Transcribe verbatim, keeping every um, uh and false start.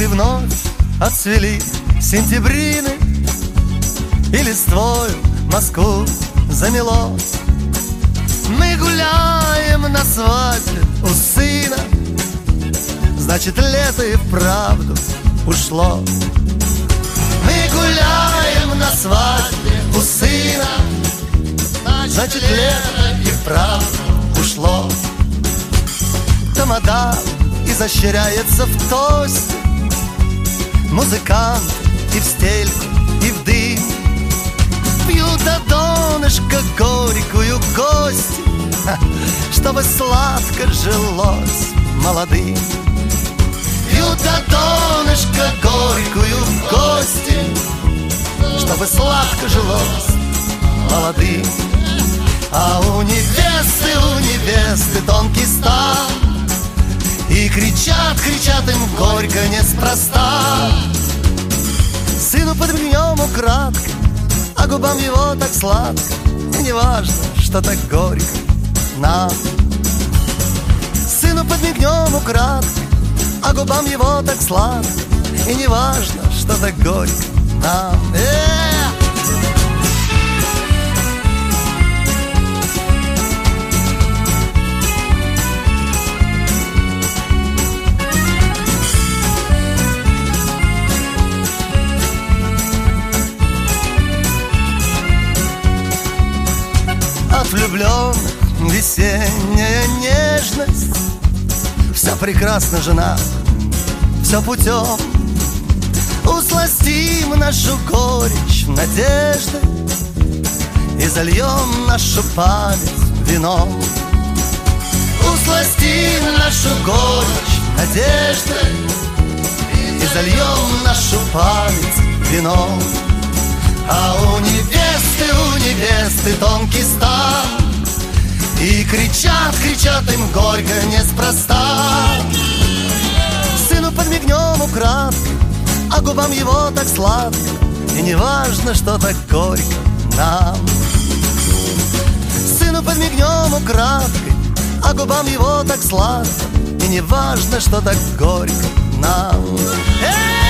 Цветы вновь отцвели сентябрины, и листвою Москву замело. Мы гуляем на свадьбе у сына, значит, лето и вправду ушло. Мы гуляем на свадьбе у сына, значит, лето и вправду ушло. Тамада изощряется в тосте, музыкант и в стельку, и в дым пьют до донышка горькую кость, чтобы сладко жилось молодым. Пьют до донышка горькую кость, чтобы сладко жилось молодым. А у невесты, у невесты тонкий стан, и кричат, кричат им горько неспроста. Сыну подмигнем украдкой, а губам его так сладко, и не важно, что так горько нам. Сыну подмигнем украдкой, а губам его так сладко, и не важно, что так горько нам. Э-э-э! От влюбленных весенняя нежность, вся прекрасна жена, все путем. Усластим нашу горечь надежды и зальем нашу память вином. Усластим нашу горечь надежды и зальем нашу память вином. А у невесты, у невесты тонкий стан, и кричат, кричат им горько неспроста. Сыну подмигнем украдкой, а губам его так сладко, и не важно, что так горько нам. Сыну подмигнем украдкой, а губам его так сладко, и не важно, что так горько нам. Эй!